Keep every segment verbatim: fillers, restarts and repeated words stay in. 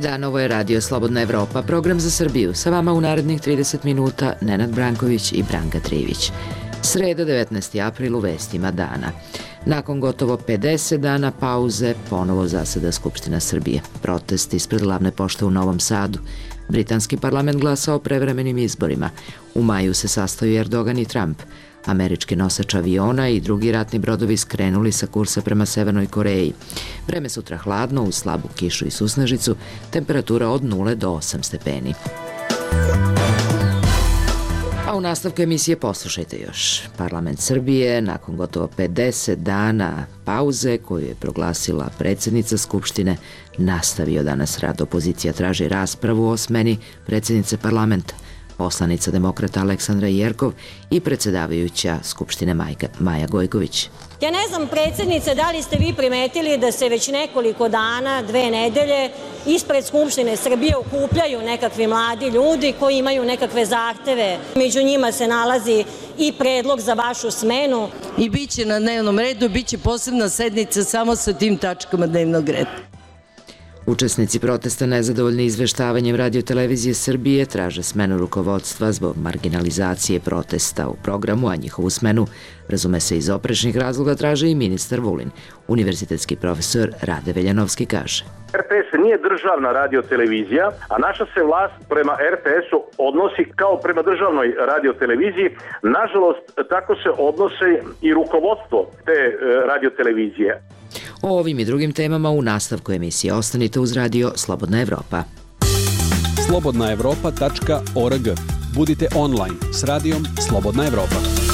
dan, ovo je Radio Slobodna Evropa, program za Srbiju. Sa vama u narednih trideset minuta Nenad Branković i Branka Trivić. Sreda, devetnaesti april, u vestima dana. Nakon gotovo pedeset dana pauze, ponovo zaseda Skupština Srbije. Protest ispred glavne pošte u Novom Sadu. Britanski parlament glasa o prevremenim izborima. U maju se sastaju Erdogan i Trump. Američki nosač aviona i drugi ratni brodovi skrenuli sa kursa prema Severnoj Koreji. Vreme sutra hladno, uz slabu kišu i susnežicu, temperatura od nule do osam stepeni. A u nastavku emisije poslušajte još. Parlament Srbije, nakon gotovo pedeset dana pauze koju je proglasila predsjednica Skupštine, nastavio danas rad. Opozicija traži raspravu o smeni predsjednice parlamenta, poslanica demokrata Aleksandra Jerkov i predsjedavajuća Skupštine Maja Gojković. Ja ne znam, predsjednice, da li ste vi primetili da se već nekoliko dana, dve nedelje, ispred Skupštine Srbije okupljaju nekakvi mladi ljudi koji imaju nekakve zahteve. Među njima se nalazi i predlog za vašu smenu. I bit će na dnevnom redu, bit će posebna sednica samo sa tim tačkama dnevnog reda. Učesnici protesta nezadovoljni izveštavanjem Radio-televizije Srbije traže smenu rukovodstva zbog marginalizacije protesta u programu, a njihovu smenu, razume se iz oprečnih razloga, traže i ministar Vulin. Univerzitetski profesor Rade Veljanovski kaže: er te es nije državna radiotelevizija, a naša se vlast prema er te esu odnosi kao prema državnoj radioteleviziji. Nažalost, tako se odnose i rukovodstvo te radiotelevizije. O ovim i drugim temama u nastavku emisije ostanite uz Radio Slobodna Evropa. slobodna evropa tačka org. Budite online s radijom Slobodna Evropa.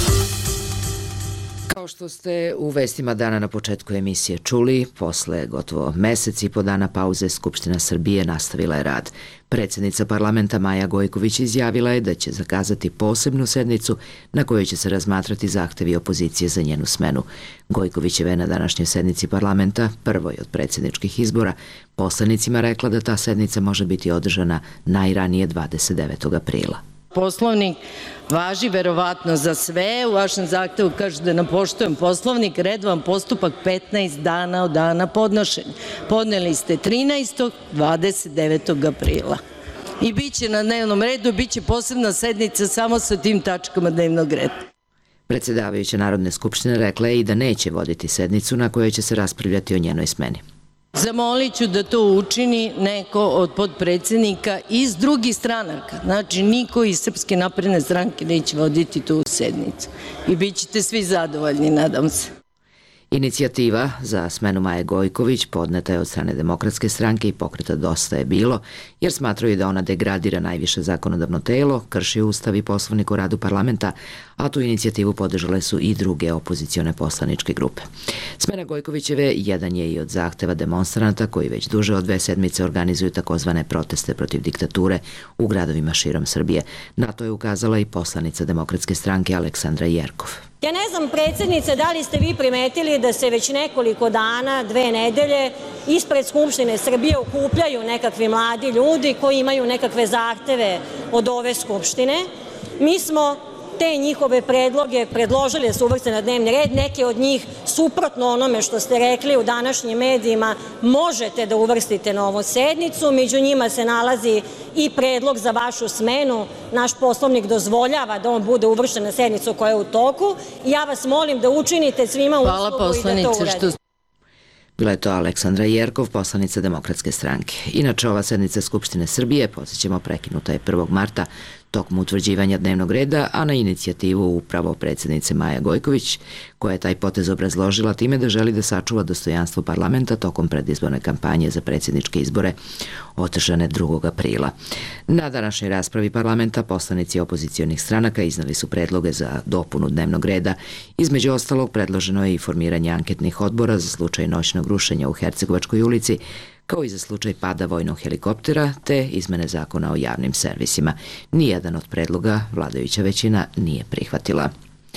Kao što ste u vestima dana na početku emisije čuli, posle gotovo mesec i po dana pauze Skupština Srbije nastavila je rad. Predsjednica parlamenta Maja Gojković izjavila je da će zakazati posebnu sednicu na kojoj će se razmatrati zahtevi opozicije za njenu smenu. Gojkovićeva je na današnjoj sednici parlamenta, prvoj od predsjedničkih izbora, poslanicima rekla da ta sednica može biti održana najranije dvadeset devetog aprila. Poslovnik važi verovatno za sve. U vašem zahtevu kaže da ne poštujem Poslovnik, redovan postupak petnaest dana od dana podnošenja. Podneli ste trinaestog, dvadeset devetog aprila. I bit će na dnevnom redu, bit će posebna sednica samo sa tim tačkama dnevnog reda. Predsjedavajuća Narodne skupštine rekla je i da neće voditi sednicu na kojoj će se raspravljati o njenoj smeni. Zamolit ću da to učini neko od potpredsjednika iz drugih stranaka. Znači, niko iz Srpske napredne stranke neće voditi tu sednicu. I bit ćete svi zadovoljni, nadam se. Inicijativa za smenu Maje Gojković podneta je od strane Demokratske stranke i pokreta Dosta je bilo, jer smatraju da ona degradira najviše zakonodavno telo, krši Ustav i Poslovnik o radu parlamenta, a tu inicijativu podržale su i druge opozicione poslaničke grupe. Smena Gojkovićeve jedan je i od zahteva demonstranata koji već duže od dve sedmice organizuju takozvane proteste protiv diktature u gradovima širom Srbije. Na to je ukazala i poslanica Demokratske stranke Aleksandra Jerkov. Ja ne znam, predsjednice, da li ste vi primetili da se već nekoliko dana, dve nedelje, ispred Skupštine Srbije okupljaju nekakvi mladi ljudi koji imaju nekakve zahteve od ove Skupštine. Mi smo te njihove predloge predložili da se uvrste na dnevni red. Neke od njih, suprotno onome što ste rekli u današnjim medijima, možete da uvrstite na ovu sednicu. Među njima se nalazi i predlog za vašu smenu. Naš Poslovnik dozvoljava da on bude uvršten na sednicu koja je u toku. Ja vas molim da učinite svima uslugu i da to uradite. Bila je to Aleksandra Jerkov, poslanica Demokratske stranke. Inače, ova sednica Skupštine Srbije, podsjećamo, prekinuta je prvog marta tokom utvrđivanja dnevnog reda, a na inicijativu upravo predsjednice Maja Gojković, koja je taj potez obrazložila time da želi da sačuva dostojanstvo parlamenta tokom predizborne kampanje za predsjedničke izbore održane drugog aprila. Na današnjoj raspravi parlamenta poslanici opozicionih stranaka iznali su predloge za dopunu dnevnog reda. Između ostalog, predloženo je i formiranje anketnih odbora za slučaj noćnog rušenja u Hercegovačkoj ulici, kao i za slučaj pada vojnog helikoptera, te izmene zakona o javnim servisima. Nijedan od predloga vladajuća većina nije prihvatila.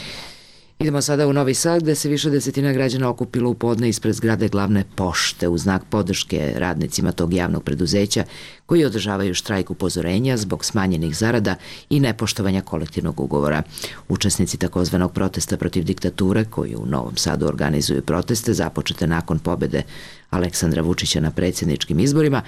Idemo sada u Novi Sad, gde se više desetina građana okupilo u podne ispred zgrade glavne pošte u znak podrške radnicima tog javnog preduzeća koji održavaju štrajk upozorenja zbog smanjenih zarada i nepoštovanja kolektivnog ugovora. Učesnici takozvanog protesta protiv diktature, koji u Novom Sadu organizuju proteste započete nakon pobede Aleksandra Vučića na predsjedničkim izborima,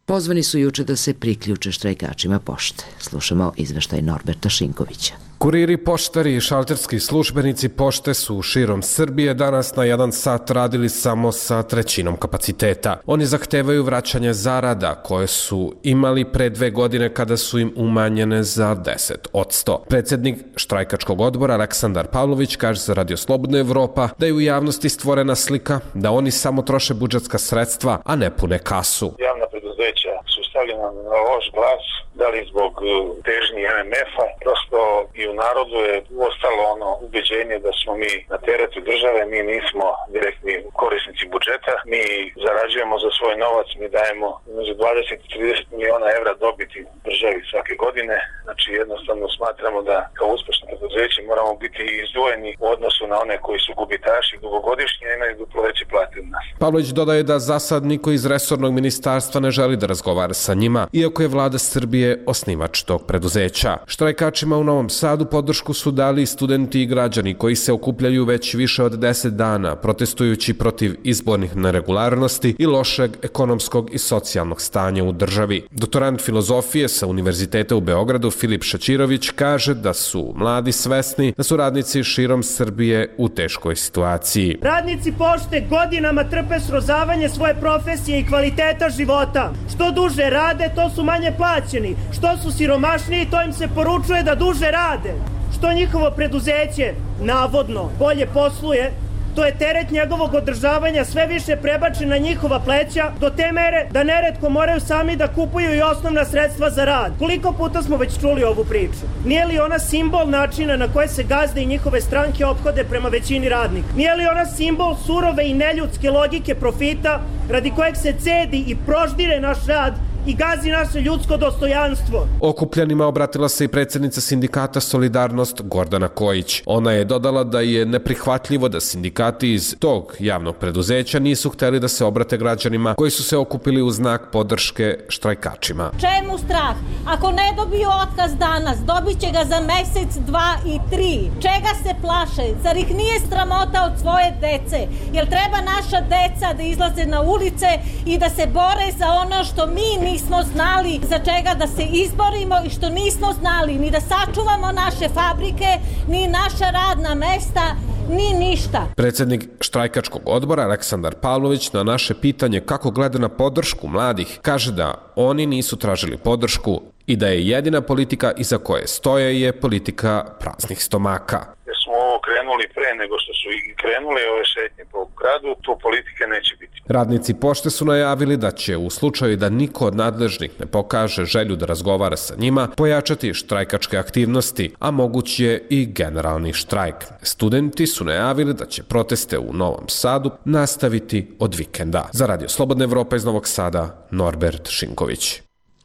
pozvani su juče da se priključe štrajkačima pošte. Slušamo izveštaj Norberta Šinkovića. Kuriri, poštari i šalterski službenici pošte su širom Srbije danas na jedan sat radili samo sa trećinom kapaciteta. Oni zahtevaju vraćanje zarada koje su imali pre dve godine kada su im umanjene za deset odsto. Predsjednik štrajkačkog odbora Aleksandar Pavlović kaže za Radio Slobodna Evropa da je u javnosti stvorena slika da oni samo troše budžetska sredstva, a ne pune kasu. Javna preduzeća su stavljena na loš glas, da li zbog težnji em em ef-a, prosto i u narodu je ostalo ono ubeđenje da smo mi na teretu države, mi nismo direktni korisnici budžeta, mi zarađujemo za svoj novac, mi dajemo među dvadeset i trideset miliona evra dobiti državi svake godine, znači jednostavno smatramo da kao uspešno preduzeće moramo biti izdvojeni u odnosu na one koji su gubitaši dugogodišnji i imaju duplo veće plate od nas. Pavlović dodaje da za sad niko iz resornog ministarstva ne želi da razgovara sa njima, iako je vlada Srbije osnivač tog preduzeća. Štrajkačima u Novom Sadu podršku su dali studenti i građani koji se okupljaju već više od deset dana, protestujući protiv izbornih neregularnosti i lošeg ekonomskog i socijalnog stanja u državi. Doktorant filozofije sa Univerziteta u Beogradu Filip Šaćirović kaže da su mladi svesni da su radnici širom Srbije u teškoj situaciji. Radnici pošte godinama trpe srozavanje svoje profesije i kvaliteta života. Što duže rade, to su manje plaćeni. Što su siromašniji, to im se poručuje da duže rade. Što njihovo preduzeće, navodno, bolje posluje, to je teret njegovog održavanja sve više prebačen na njihova pleća do te mere da neretko moraju sami da kupuju i osnovna sredstva za rad. Koliko puta smo već čuli ovu priču? Nije li ona simbol načina na koje se gazde i njihove stranke ophode prema većini radnika? Nije li ona simbol surove i neljudske logike profita radi kojeg se cedi i proždire naš rad i gazi naše ljudsko dostojanstvo? Okupljanima obratila se i predsjednica sindikata Solidarnost Gordana Kojić. Ona je dodala da je neprihvatljivo da sindikati iz tog javnog preduzeća nisu hteli da se obrate građanima koji su se okupili u znak podrške štrajkačima. Čemu strah? Ako ne dobiju otkaz danas, dobit će ga za mesec, dva i tri. Čega se plaše? Zar ih nije sramota od svoje dece? Jel treba naša deca da izlaze na ulice i da se bore za ono što mi nismo znali za čega da se izborimo i što nismo znali ni da sačuvamo naše fabrike, ni naša radna mesta, ni ništa. Predsjednik štrajkačkog odbora Aleksandar Pavlović na naše pitanje kako gleda na podršku mladih kaže da oni nisu tražili podršku i da je jedina politika iza koje stoje je politika praznih stomaka. Jer smo ovo krenuli pre nego što su i krenule ove šetnje po gradu, to politike neće biti. Radnici pošte su najavili da će u slučaju da niko od nadležnih ne pokaže želju da razgovara sa njima, pojačati štrajkačke aktivnosti, a moguć je i generalni štrajk. Studenti su najavili da će proteste u Novom Sadu nastaviti od vikenda. Za Radio Slobodna Evropa iz Novog Sada, Norbert Šinković.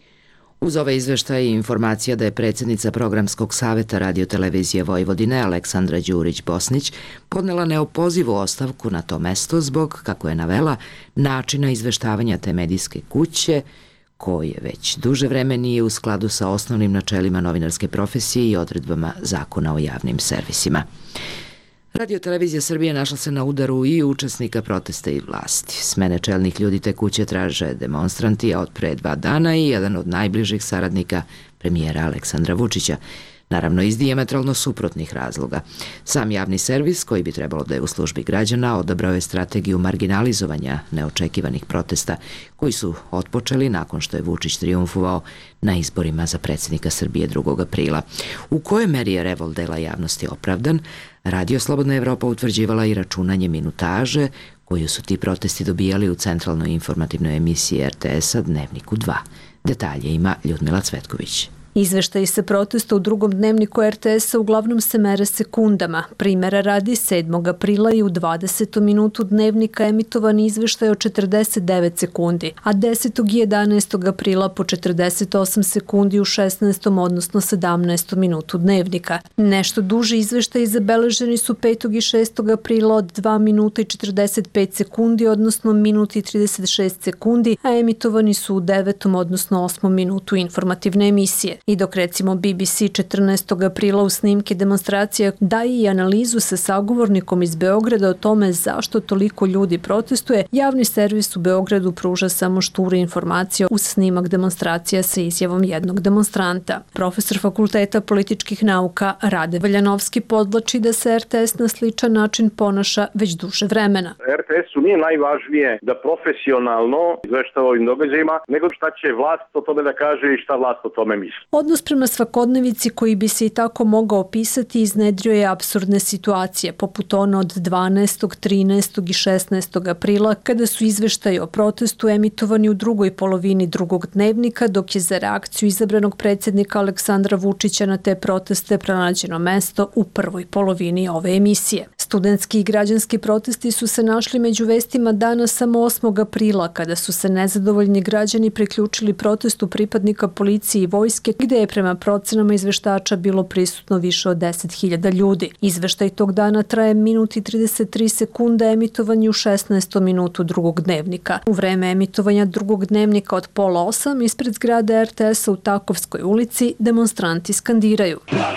Uz ove izveštaje i informacija da je predsjednica Programskog saveta Radio-televizije Vojvodine Aleksandra Đurić-Bosnić podnela neopozivu ostavku na to mesto zbog, kako je navela, načina izveštavanja te medijske kuće, koje već duže vreme nije u skladu sa osnovnim načelima novinarske profesije i odredbama Zakona o javnim servisima. Radio-televizija Srbije našla se na udaru i učesnika protesta i vlasti. Smene čelnih ljudi te kuće traže demonstranti, a od pre dva dana i jedan od najbližih saradnika premijera Aleksandra Vučića. Naravno, iz dijametralno suprotnih razloga. Sam javni servis, koji bi trebalo da je u službi građana, odabrao je strategiju marginalizovanja neočekivanih protesta, koji su otpočeli nakon što je Vučić trijumfovao na izborima za predsjednika Srbije drugog aprila. U kojoj meri je revolt dela javnosti opravdan, Radio Slobodna Evropa utvrđivala i računanje minutaže koju su ti protesti dobijali u centralnoj informativnoj emisiji er te es-a Dnevniku dva. Detalje ima Ljudmila Cvetković. Izveštaji sa protesta u drugom dnevniku er te es-a uglavnom se mere sekundama. Primera radi, sedmog aprila i u dvadesetom minutu dnevnika emitovan izveštaj o četrdeset devet sekundi, a desetog i jedanaestog aprila po četrdeset osam sekundi u šesnaestom odnosno sedamnaestom minutu dnevnika. Nešto duži izveštaji zabeleženi su petog i šestog aprila od dva minuta i četrdeset pet sekundi, odnosno minut i trideset šest sekundi, a emitovani su u devetom odnosno osmom minutu informativne emisije. I dok recimo B B C četrnaestog aprila u snimke demonstracija daje i analizu sa sagovornikom iz Beograda o tome zašto toliko ljudi protestuje, javni servis u Beogradu pruža samo šture informacije uz snimak demonstracija sa izjavom jednog demonstranta. Profesor Fakulteta političkih nauka Rade Valjanovski podvlači da se R T S na sličan način ponaša već duže vremena. R T S-u nije najvažnije da profesionalno izveštava ovim događajima, nego šta će vlast o tome da kaže i šta vlast o tome misli. Odnos prema svakodnevici koji bi se i tako mogao opisati iznedrio je apsurdne situacije, poput ono od dvanaestog, trinaestog i šesnaestog aprila, kada su izveštaji o protestu emitovani u drugoj polovini drugog dnevnika, dok je za reakciju izabranog predsjednika Aleksandra Vučića na te proteste pronađeno mesto u prvoj polovini ove emisije. Studentski i građanski protesti su se našli među vestima dana samo osmog aprila, kada su se nezadovoljni građani priključili protestu pripadnika policije i vojske, gde je prema procenama izveštača bilo prisutno više od deset hiljada ljudi. Izveštaj tog dana traje minut i trideset tri sekunde, emitovan je u šesnaestom minutu drugog dnevnika. U vreme emitovanja drugog dnevnika od pola osam ispred zgrade R T S-a u Takovskoj ulici demonstranti skandiraju.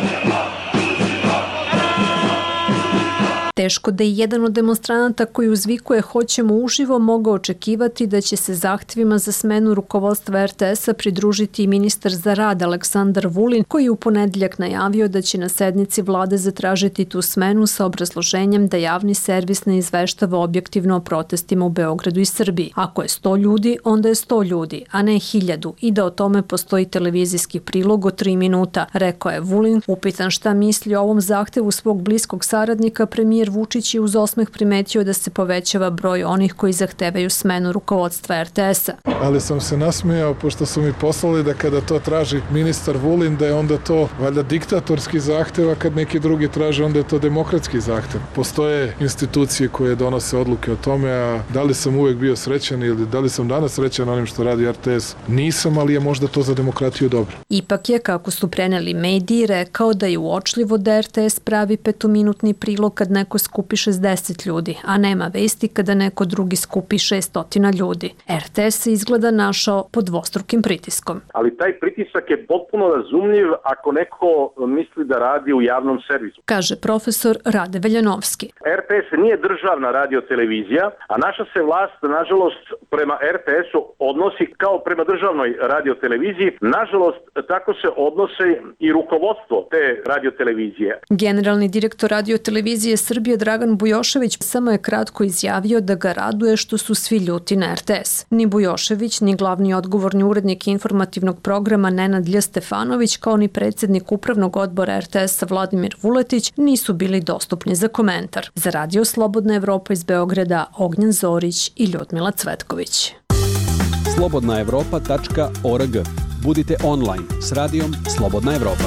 Teško da i jedan od demonstranata koji uzvikuje "Hoćemo uživo" mogao očekivati da će se zahtjevima za smenu rukovodstva R T S-a pridružiti i ministar za rad Aleksandar Vulin, koji je u ponedeljak najavio da će na sednici vlade zatražiti tu smenu sa obrazloženjem da javni servis ne izveštava objektivno o protestima u Beogradu i Srbiji. Ako je sto ljudi, onda je sto ljudi, a ne hiljadu, i da o tome postoji televizijski prilog od tri minuta, rekao je Vulin. Upitan šta misli o ovom zahtevu svog bliskog saradnika, premijer Vučić je uz osmeh primetio da se povećava broj onih koji zahtevaju smenu rukovodstva R T S-a. Ali sam se nasmijao pošto su mi poslali da kada to traži ministar Vulin, da je onda to valjda diktatorski zahtev, a kad neki drugi traže, onda je to demokratski zahtev. Postoje institucije koje donose odluke o tome, a da li sam uvek bio srećan ili da li sam danas srećan onim što radi R T S, nisam, ali je možda to za demokratiju dobro. Ipak je, kako su preneli mediji, rekao da je uočljivo da R T S pravi petominutni prilog kad neko skupi šezdeset ljudi, a nema vesti kada neko drugi skupi šessto ljudi. R T S se izgleda našao pod dvostrukim pritiskom. Ali taj pritisak je potpuno razumljiv ako neko misli da radi u javnom servisu, kaže profesor Rade Valjanovski. R T S nije državna radiotelevizija, a naša se vlast, nažalost, prema R T S-u odnosi kao prema državnoj radioteleviziji. Nažalost, tako se odnose i rukovodstvo te radiotelevizije. Generalni direktor radiotelevizije Srbije Dragan Bujošević samo je kratko izjavio da ga raduje što su svi ljuti na R T S. Ni Bujošević, ni glavni odgovorni urednik informativnog programa Nenad Lj. Stefanović, kao ni predsjednik upravnog odbora R T S-a Vladimir Vuletić nisu bili dostupni za komentar. Za Radio Slobodna Evropa iz Beograda, Ognjen Zorić i Ljudmila Cvetković. slobodna evropa tačka org. Budite online s radijom Slobodna Evropa.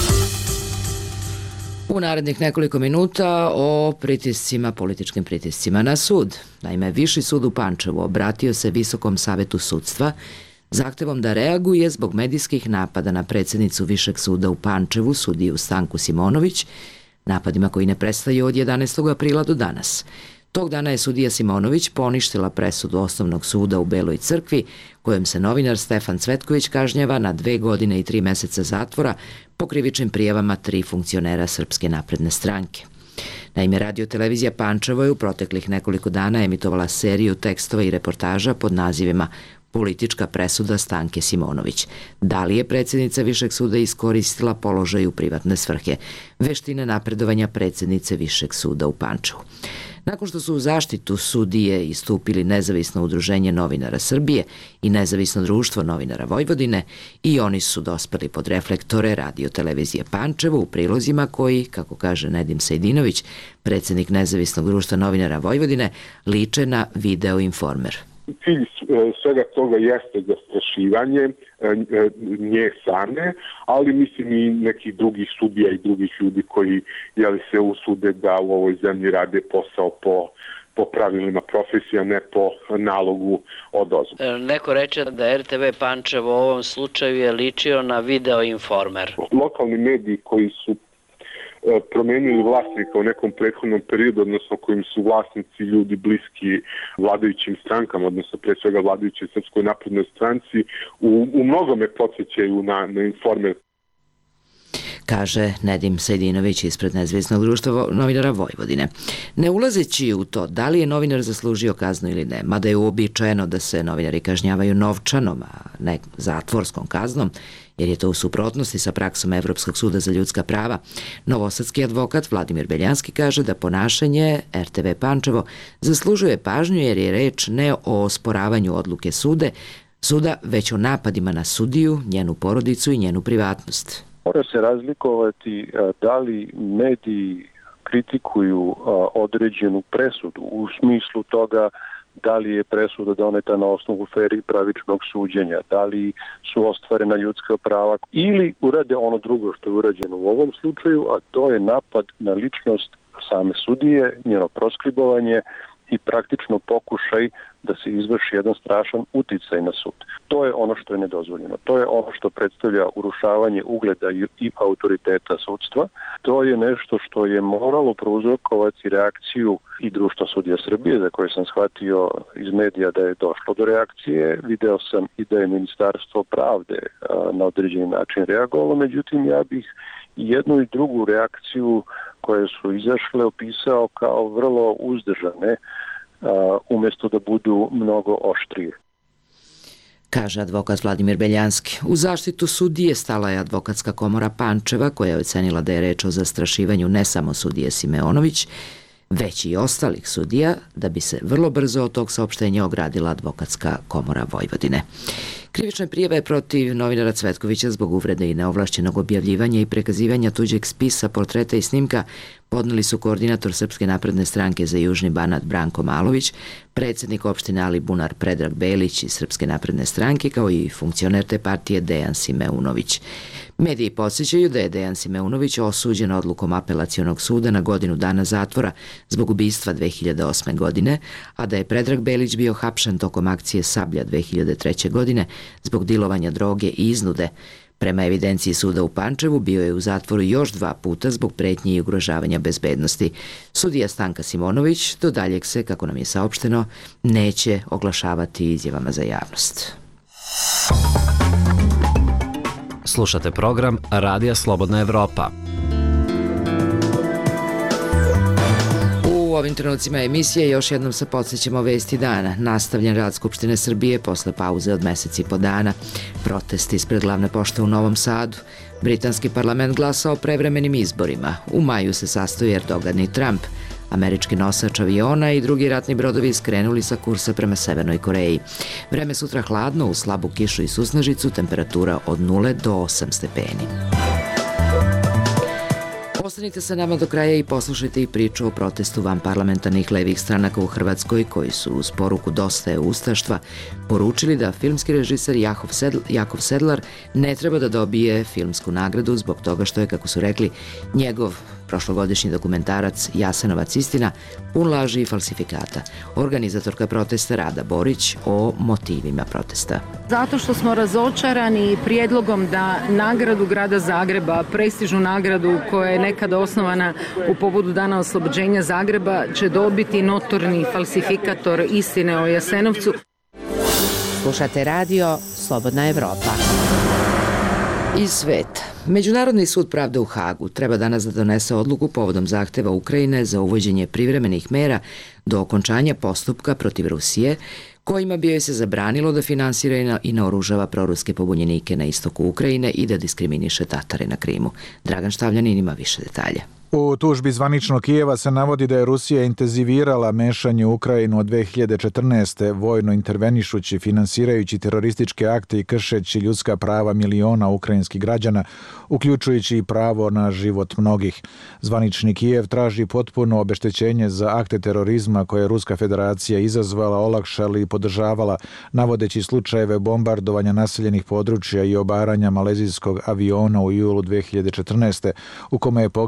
U narednih nekoliko minuta o pritiscima, političkim pritiscima na sud. Naime, Viši sud u Pančevu obratio se Visokom savetu sudstva zahtevom da reaguje zbog medijskih napada na predsjednicu Višeg suda u Pančevu, sudiju Stanku Simonović, napadima koji ne prestaju od jedanaestog aprila do danas. Tog dana je sudija Simonović poništila presudu Osnovnog suda u Beloj Crkvi, kojom se novinar Stefan Cvetković kažnjava na dve godine i tri meseca zatvora po krivičnim prijavama tri funkcionera Srpske napredne stranke. Naime, radiotelevizija Pančevo je u proteklih nekoliko dana emitovala seriju tekstova i reportaža pod nazivima Politička presuda Stanke Simonović. Da li je predsjednica Višeg suda iskoristila položaj u privatne svrhe? Veštine napredovanja predsjednice Višeg suda u Pančevu. Nakon što su u zaštitu sudije istupili Nezavisno udruženje novinara Srbije i Nezavisno društvo novinara Vojvodine, i oni su dospeli pod reflektore radiotelevizije Pančevo u prilozima koji, kako kaže Nedim Sejdinović, predsjednik Nezavisnog društva novinara Vojvodine, liče na video informer. Cilj svega toga jeste zastrašivanje nje same, ali mislim i nekih drugih sudija i drugih ljudi koji jeli se usude da u ovoj zemlji rade posao po po pravilima profesija, ne po nalogu od ozbilja. Neko reče da R T V Pančevo u ovom slučaju je ličio na video informer. Lokalni mediji koji su promenili vlasnika u nekom prethodnom periodu, odnosno kojim su vlasnici ljudi bliski vladajućim strankama, odnosno pre svega vladajućoj Srpskoj naprednoj stranci, u, u mnogome podsjećaju na, na informer. kaže Nedim Sejdinović ispred Nezavisnog društva novinara Vojvodine. Ne ulazeći u to da li je novinar zaslužio kaznu ili ne, mada je uobičajeno da se novinari kažnjavaju novčanom, a ne zatvorskom kaznom, jer je to u suprotnosti sa praksom Evropskog suda za ljudska prava, novosadski advokat Vladimir Beljanski kaže da ponašanje er te ve Pančevo zaslužuje pažnju jer je reč ne o osporavanju odluke sude, suda, već o napadima na sudiju, njenu porodicu i njenu privatnost. Mora se razlikovati da li mediji kritikuju određenu presudu u smislu toga da li je presuda doneta na osnovu fer i pravičnog suđenja, da li su ostvarena ljudska prava ili urade ono drugo što je urađeno u ovom slučaju, a to je napad na ličnost same sudije, njeno proskribovanje i praktično pokušaj da se izvrši jedan strašan uticaj na sud. To je ono što je nedozvoljeno. To je ono što predstavlja urušavanje ugleda i autoriteta sudstva. To je nešto što je moralo prouzrokovati reakciju i Društva sudija Srbije, za koje sam shvatio iz medija da je došlo do reakcije. Video sam i da je Ministarstvo pravde na određeni način reagovalo, međutim ja bih jednu i drugu reakciju koje su izašle opisao kao vrlo uzdržane, umjesto da budu mnogo oštrije. Kaže advokat Vladimir Beljanski. U zaštitu sudije stala je advokatska komora Pančeva, koja je ocenila da je reč o zastrašivanju ne samo sudije Simeonović, već i ostalih sudija, da bi se vrlo brzo od tog saopštenja ogradila advokatska komora Vojvodine. Krivične prijave protiv novinara Cvetkovića zbog uvrede i neovlašćenog objavljivanja i prekazivanja tuđeg spisa, portreta i snimka podneli su koordinator Srpske napredne stranke za Južni Banat Branko Malović, predsjednik opštine Alibunar Predrag Belić iz Srpske napredne stranke, kao i funkcioner te partije Dejan Simeunović. Mediji podsjećaju da je Dejan Simeunović osuđen odlukom apelacionog suda na godinu dana zatvora zbog ubistva dve hiljade osme. godine, a da je Predrag Belić bio hapšen tokom akcije Sablja dve hiljade treće. godine zbog dilovanja droge i iznude. Prema evidenciji suda u Pančevu bio je u zatvoru još dva puta zbog pretnje i ugrožavanja bezbednosti. Sudija Stanka Simonović do daljeg se, kako nam je saopšteno, neće oglašavati izjavama za javnost. Slušate program Radija Slobodna Evropa. U ovim trenucima emisije još jednom se podsjećamo vesti dana. Nastavljen rad Skupštine Srbije posle pauze od meseci i po dana. Protesti ispred glavne pošte u Novom Sadu. Britanski parlament glasa o prevremenim izborima. U maju se sastoji Erdogan i Trump. Američki nosač aviona i drugi ratni brodovi skrenuli sa kursa prema Severnoj Koreji. Vreme sutra hladno, uz slabu kišu i susnežicu, temperatura od nule do osam stepeni. Ostanite sa nama do kraja i poslušajte i priču o protestu vanparlamentarnih levih stranaka u Hrvatskoj, koji su uz poruku Dosta je ustaštva poručili da filmski režiser Jakov Sedl, Jakov Sedlar ne treba da dobije filmsku nagradu zbog toga što je, kako su rekli, njegov prošlogodišnji dokumentarac Jasenovac istina pun laži i falsifikata. Organizatorka protesta Rada Borić o motivima protesta. Zato što smo razočarani prijedlogom da nagradu grada Zagreba, prestižnu nagradu koja je nekada osnovana u povodu Dana oslobođenja Zagreba, će dobiti notorni falsifikator istine o Jasenovcu. Slušate radio Slobodna Evropa. Iz sveta. Međunarodni sud pravde u Hagu treba danas da donese odluku povodom zahteva Ukrajine za uvođenje privremenih mera do okončanja postupka protiv Rusije, kojima bi joj se zabranilo da finansira i naoružava proruske pobunjenike na istoku Ukrajine i da diskriminiše Tatare na Krimu. Dragan Štavljanin ima više detalja. U tužbi zvaničnog Kijeva se navodi da je Rusija intenzivirala mešanje u Ukrajinu od dve hiljade četrnaeste. vojno intervenišući, finansirajući terorističke akte i kršeći ljudska prava miliona ukrajinskih građana, uključujući i pravo na život mnogih. Zvanični Kijev traži potpuno obeštećenje za akte terorizma koje je Ruska federacija izazvala, olakšala i podržavala, navodeći slučajeve bombardovanja naseljenih područja i obaranja malezijskog aviona u julu dve hiljade četrnaeste. u kome je poginulo svih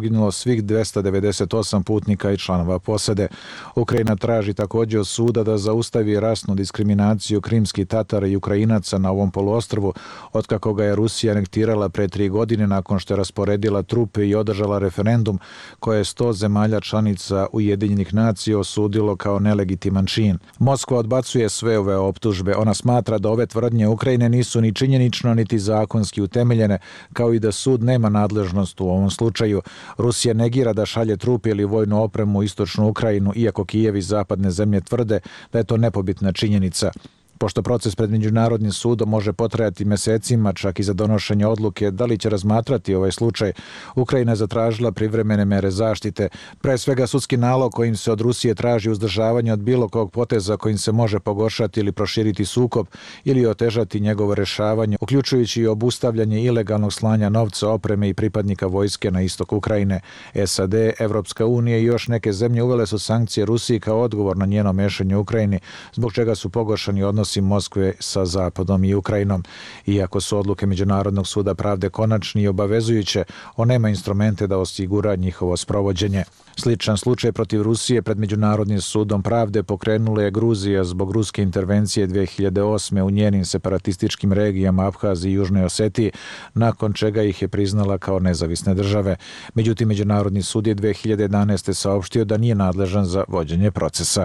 svih dvesta devedeset osam putnika i članova posade. Ukrajina traži također od suda da zaustavi rasnu diskriminaciju krimskih Tatara i Ukrajinaca na ovom poluostrvu, otkako ga je Rusija anektirala pre tri godine nakon što je rasporedila trupe i održala referendum koje je sto zemalja članica Ujedinjenih nacija osudilo kao nelegitiman čin. Moskva odbacuje sve ove optužbe. Ona smatra da ove tvrdnje Ukrajine nisu ni činjenično niti zakonski utemeljene, kao i da sud nema nadležnost u ovom slučaju. Rusija negira da šalje trupe ili vojnu opremu u istočnu Ukrajinu, iako Kijev i zapadne zemlje tvrde da je to nepobitna činjenica. Pošto proces pred Međunarodnim sudom može potrajati mesecima, čak i za donošenje odluke da li će razmatrati ovaj slučaj, Ukrajina je zatražila privremene mere zaštite, pre svega sudski nalog kojim se od Rusije traži uzdržavanje od bilo kog poteza kojim se može pogoršati ili proširiti sukob ili otežati njegovo rešavanje, uključujući i obustavljanje ilegalnog slanja novca, opreme i pripadnika vojske na istok Ukrajine. S A D, Evropska unija i još neke zemlje uvele su sankcije Rusiji kao odgovor na njeno mešanje u Ukrajini, zbog čega su pogoršani odnosi Moskve sa Zapadom i Ukrajinom. Iako su odluke Međunarodnog suda pravde konačni i obavezujuće, on nema instrumente da osigura njihovo sprovođenje. Sličan slučaj protiv Rusije pred Međunarodnim sudom pravde pokrenula je Gruzija zbog ruske intervencije dve hiljade osme u njenim separatističkim regijama Abhaziji i Južnoj Osetiji, nakon čega ih je priznala kao nezavisne države. Međutim, Međunarodni sud je dve hiljade jedanaeste saopštio da nije nadležan za vođenje procesa.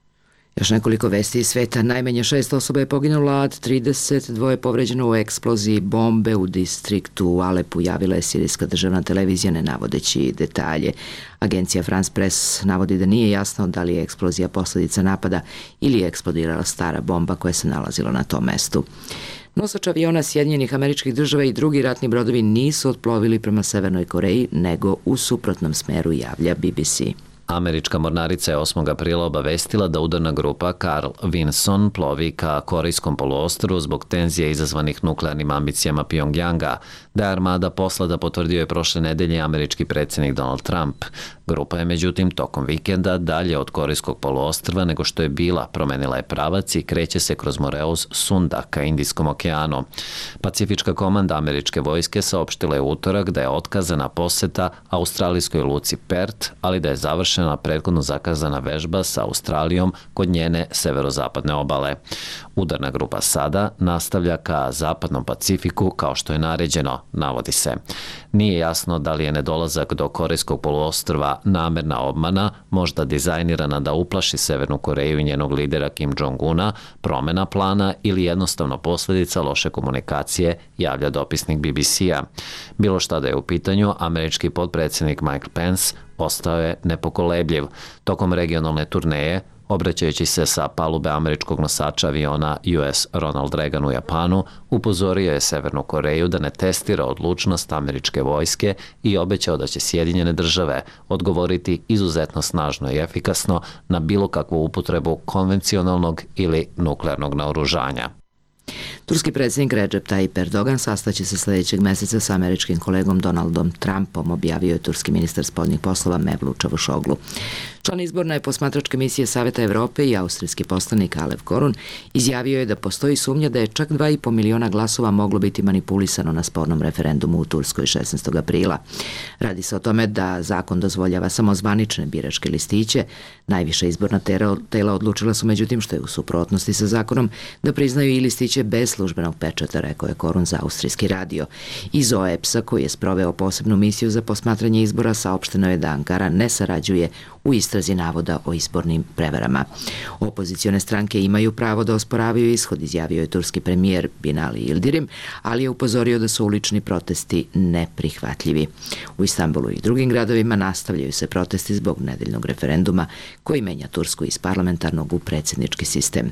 Još nekoliko vesti iz sveta. Najmanje šest osoba je poginulo, a trideset dva je povređeno u eksploziji bombe u distriktu u Alepu, javila je sirijska državna televizija ne navodeći detalje. Agencija France Press navodi da nije jasno da li je eksplozija posljedica napada ili je eksplodirala stara bomba koja se nalazila na tom mestu. Nosač aviona Sjedinjenih Američkih Država i drugi ratni brodovi nisu otplovili prema Severnoj Koreji, nego u suprotnom smeru, javlja B B C. Američka mornarica je osmog aprila obavestila da udarna grupa Carl Vinson plovi ka Korejskom poluostrvu zbog tenzije izazvanih nuklearnim ambicijama Pjongjanga, da je armada poslata, potvrdio je prošle nedelje američki predsjednik Donald Trump. Grupa je međutim tokom vikenda dalje od Korejskog poluostrva nego što je bila, promenila je pravac i kreće se kroz Moreus Sunda ka Indijskom okeanu. Pacifička komanda američke vojske saopštila je utorak da je otkazana poseta australijskoj luci Perth, ali da je završena prethodno zakazana vežba sa Australijom kod njene severozapadne obale. Udarna grupa sada nastavlja ka zapadnom Pacifiku kao što je naređeno, navodi se. Nije jasno da li je nedolazak do Korejskog poluostrva namerna obmana, možda dizajnirana da uplaši Severnu Koreju i njenog lidera Kim Jong-una, promena plana ili jednostavno posljedica loše komunikacije, javlja dopisnik B B C-a. Bilo šta da je u pitanju, američki potpredsjednik Mike Pence ostao je nepokolebljiv. Tokom regionalne turneje, obraćajući se sa palube američkog nosača aviona U S Ronald Reagan u Japanu, upozorio je Severnu Koreju da ne testira odlučnost američke vojske i obećao da će Sjedinjene države odgovoriti izuzetno snažno i efikasno na bilo kakvu upotrebu konvencionalnog ili nuklearnog naoružanja. Turski predsjednik Recep Tayyip Erdogan sastaće se sljedećeg meseca sa američkim kolegom Donaldom Trumpom, objavio je turski ministar spoljnih poslova Mevlut Čavuşoglu. Član izborne posmatračke misije Saveta Evrope i austrijski poslanik Alev Korun izjavio je da postoji sumnja da je čak dva i po miliona glasova moglo biti manipulisano na spornom referendumu u Turskoj šesnaestog aprila. Radi se o tome da zakon dozvoljava samo zvanične biračke listiće. Najviša izborna tela odlučila su međutim, što je u suprotnosti sa zakonom, da priznaju i listiće bez službenog pečata, rekao je Korun za austrijski radio. Iz O E P S-a, koji je sproveo posebnu misiju za posmatranje izbora, saopšteno je da Ankara ne sarađuje u istrazi navoda o izbornim prevarama. Opozicione stranke imaju pravo da osporavaju ishod, izjavio je turski premijer Binali Yildirim, ali je upozorio da su ulični protesti neprihvatljivi. U Istanbulu i drugim gradovima nastavljaju se protesti zbog nedeljnog referenduma koji menja Tursku iz parlamentarnog u predsjednički sistem.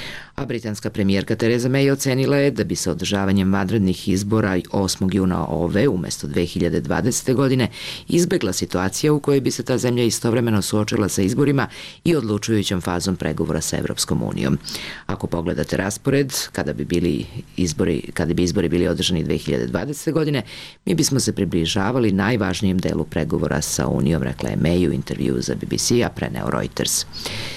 A britanska premijerka Theresa May ocenila je da bi se održavanjem vanrednih izbora osmog juna ove umjesto dve hiljade dvadesete. godine izbegla situacija u kojoj bi se ta zemlja istovremeno suočila sa izborima i odlučujućom fazom pregovora sa Evropskom unijom. Ako pogledate raspored, kada bi bili izbori, kada bi izbori bili održani dve hiljade dvadesete. godine, mi bismo se približavali najvažnijem delu pregovora sa Unijom, rekla je May u intervju za B B C, a preneo Reuters.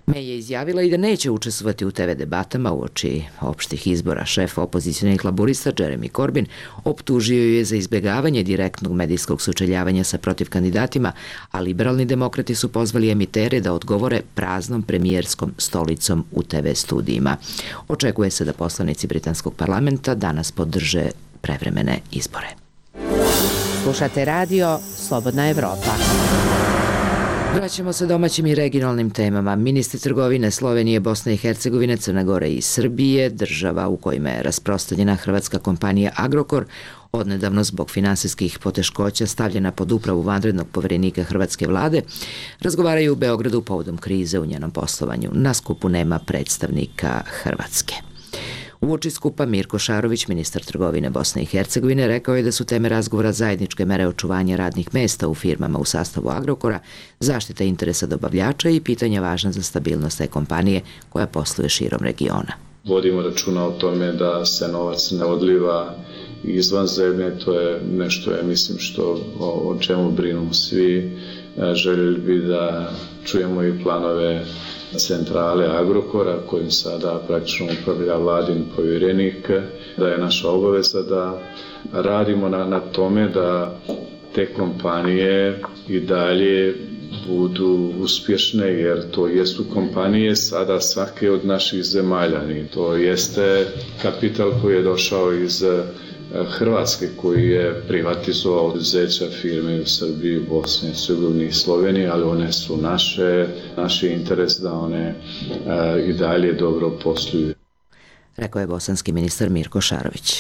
May je izjavila i da neće učestvovati u te ve debatama uoči opštih izbora. Šef opozicionih laburista Jeremy Corbyn optužio je za izbjegavanje direktnog medijskog sučeljavanja sa protivkandidatima, a liberalni demokrati su pozvali emitere da odgovore praznom premijerskom stolicom u te ve studijima. Očekuje se da poslanici britanskog parlamenta danas podrže prevremene izbore. Slušate radio Slobodna Evropa. Vraćamo se domaćim i regionalnim temama. Ministri trgovine Slovenije, Bosne i Hercegovine, Crne Gore i Srbije, država u kojima je rasprostranjena hrvatska kompanija Agrokor, odnedavno zbog finansijskih poteškoća stavljena pod upravu vanrednog poverenika hrvatske vlade, razgovaraju u Beogradu povodom krize u njenom poslovanju. Na skupu nema predstavnika Hrvatske. Uoči skupa Mirko Šarović, ministar trgovine Bosne i Hercegovine, rekao je da su teme razgovora zajedničke mere očuvanja radnih mesta u firmama u sastavu Agrokora, zaštita interesa dobavljača i pitanja važna za stabilnost te kompanije koja posluje širom regiona. Vodimo računa o tome da se novac ne odliva izvan zemlje, to je nešto, ja mislim, što o, o čemu brinu svi. Željeli bi da čujemo i planove centrale Agrokora, kojim sada praktično upravlja vladin povjerenik, da je naša obaveza da radimo na, na tome da te kompanije i dalje budu uspješne, jer to jesu kompanije sada svake od naših zemalja. To jeste kapital koji je došao iz Hrvatske, koji je privatizovao oduzeća firme u Srbiji, Bosni, Hercegovini i Sloveniji, ali one su naše, naš interes da one a, i dalje dobro posluju. Rekao je bosanski ministar Mirko Šarović.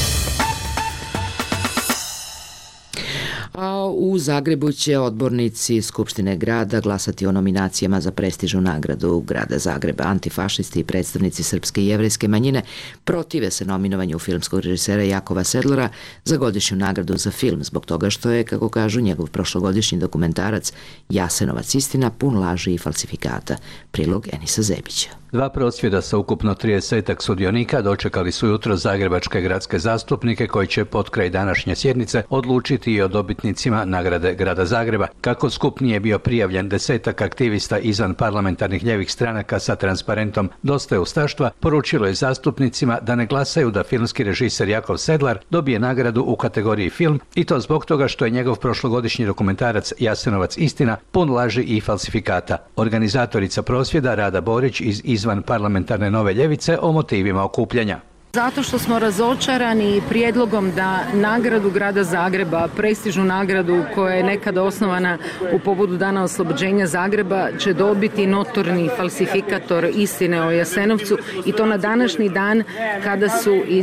A u Zagrebu će odbornici Skupštine grada glasati o nominacijama za prestižnu nagradu grada Zagreba. Antifašisti i predstavnici srpske i jevrejske manjine protive se nominovanju filmskog režisera Jakova Sedlara za godišnju nagradu za film, zbog toga što je, kako kažu, njegov prošlogodišnji dokumentarac Jasenovac istina pun laži i falsifikata. Prilog Enisa Zebića. Dva prosvjeda sa ukupno tridesetak sudionika dočekali su jutro zagrebačke gradske zastupnike koji će pod kraj današnje sjednice odlučiti i o dobitnicima nagrade grada Zagreba. Kako skup nije bio prijavljen desetak aktivista izvan parlamentarnih ljevih stranaka sa transparentom Dosta je ustaštva, poručilo je zastupnicima da ne glasaju da filmski režiser Jakov Sedlar dobije nagradu u kategoriji film, i to zbog toga što je njegov prošlogodišnji dokumentarac Jasenovac istina pun laži i falsifikata. Organizatorica prosvjeda Rada Borić iz izvan parlamentarne Nove ljevice o motivima okupljanja. Zato što smo razočarani prijedlogom da nagradu grada Zagreba, prestižnu nagradu koja je nekada osnovana u povodu Dana oslobođenja Zagreba, će dobiti notorni falsifikator istine o Jasenovcu, i to na današnji dan kada su iz,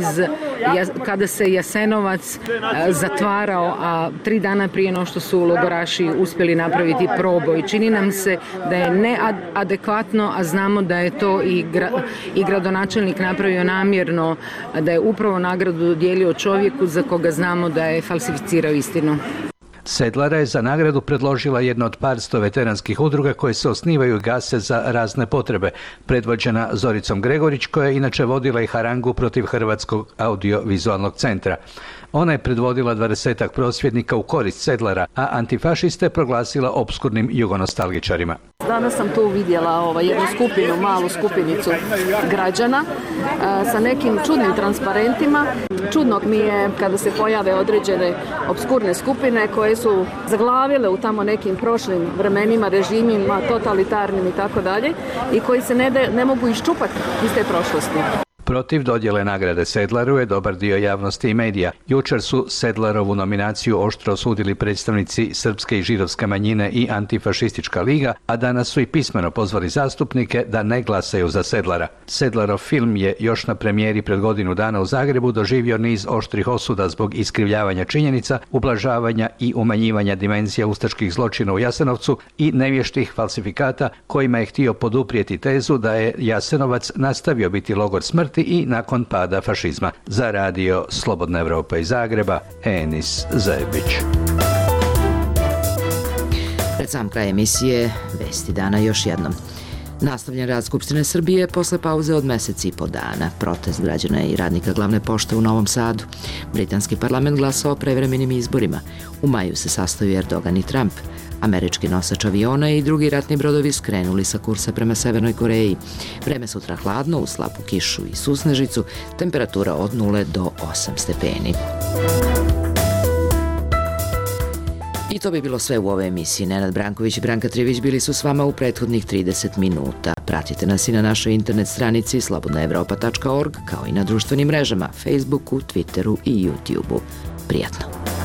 kada se Jasenovac zatvarao, a tri dana prije no što su logoraši uspjeli napraviti proboj. Čini nam se da je neadekvatno, a znamo da je to i, gra, i gradonačelnik napravio namjerno, da je upravo nagradu dodijelio čovjeku za koga znamo da je falsificirao istinu. Sedlara je za nagradu predložila jedna od parsto veteranskih udruga koje se osnivaju i gase za razne potrebe, predvođena Zoricom Gregorić, koja je inače vodila i harangu protiv Hrvatskog audiovizualnog centra. Ona je predvodila dvadesetak prosvjednika u korist Sedlara, a antifašiste proglasila opskurnim jugonostalgičarima. Danas sam tu vidjela ovaj, jednu skupinu, malu skupinicu građana a, sa nekim čudnim transparentima. Čudno mi je kada se pojave određene opskurne skupine koje su zaglavile u tamo nekim prošlim vremenima, režimima, totalitarnim i tako dalje, i koji se ne, de, ne mogu iščupati iz te prošlosti. Protiv dodjele nagrade Sedlaru je dobar dio javnosti i medija. Jučer su Sedlarovu nominaciju oštro osudili predstavnici srpske i židovske manjine i Antifašistička liga, a danas su i pismeno pozvali zastupnike da ne glasaju za Sedlara. Sedlarov film je još na premijeri pred godinu dana u Zagrebu doživio niz oštrih osuda zbog iskrivljavanja činjenica, ublažavanja i umanjivanja dimenzija ustaških zločina u Jasenovcu i nevještih falsifikata kojima je htio poduprijeti tezu da je Jasenovac nastavio biti logor smrti i nakon pada fašizma. Za radio Slobodna Evropa iz Zagreba, Enis Zebić. Pred sam kraj emisije, vesti dana još jednom. Nastavljen rad Skupštine Srbije posle pauze od meseci i po dana. Protest građana i radnika glavne pošte u Novom Sadu. Britanski parlament glasao o prevremenim izborima. U maju se sastaju Erdogan i Trump. Američki nosač aviona i drugi ratni brodovi skrenuli sa kursa prema Severnoj Koreji. Vreme sutra hladno, uz slabu kišu i susnežicu, temperatura od nule do osam stepeni. I to bi bilo sve u ovoj emisiji. Nenad Branković i Branka Trivić bili su s vama u prethodnih trideset minuta. Pratite nas i na našoj internet stranici slobodna evropa tačka org, kao i na društvenim mrežama, Facebooku, Twitteru i YouTubeu. Prijatno!